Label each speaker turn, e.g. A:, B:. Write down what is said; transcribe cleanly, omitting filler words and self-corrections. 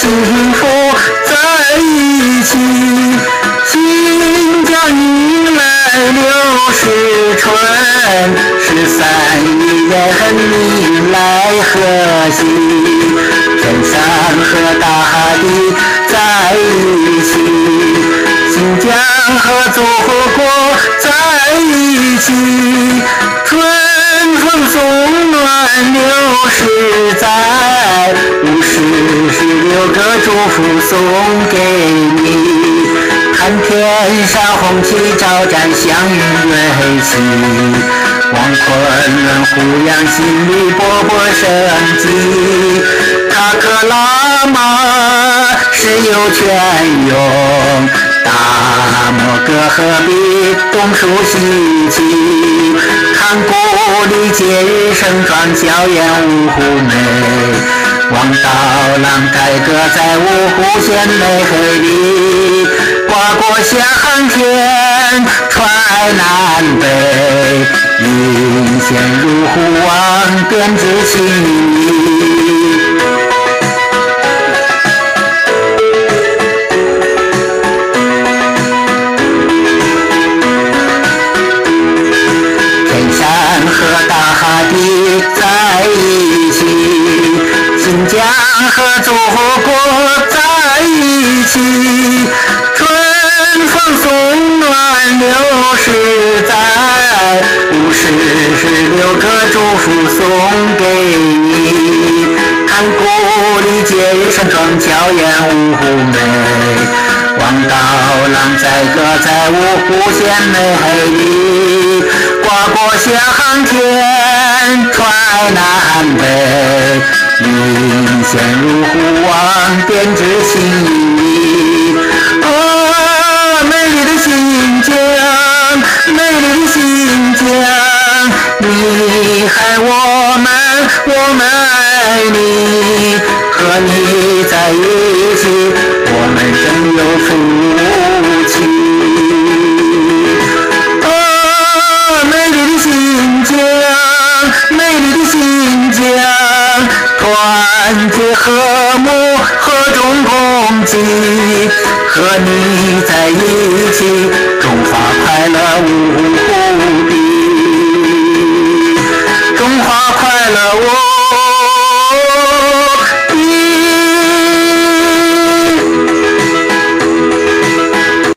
A: 幸福在一起。新疆迎来60春，13亿人民来贺喜，天山和大地在一起，新疆和祖国在一起，春风送暖流实在，56个祝福送给你，看天上红旗招展祥云瑞起，望昆仑湖扬心里勃勃生机，塔克拉玛石油泉涌，大漠隔河壁冬树稀奇，看古里节日盛装娇艳五湖美，望刀郎改歌在五湖县美黑里，刮过向天传南北，云线入湖望编织情意。天山和大地在一起，新疆和祖国在一起，春风送暖流实在，56个祝福送给你，看古里节日盛装娇艳五湖美，望刀郎载歌在五湖县美黑里，刮过向天传南北，云线入湖望编织情意。美丽的新疆，美丽的新疆，你爱我们，我们爱你，和你在一起，我们真有福气。美丽的新疆，美丽的新疆，团结和睦，和衷共济，和你在一起，中华快乐无比，中华快乐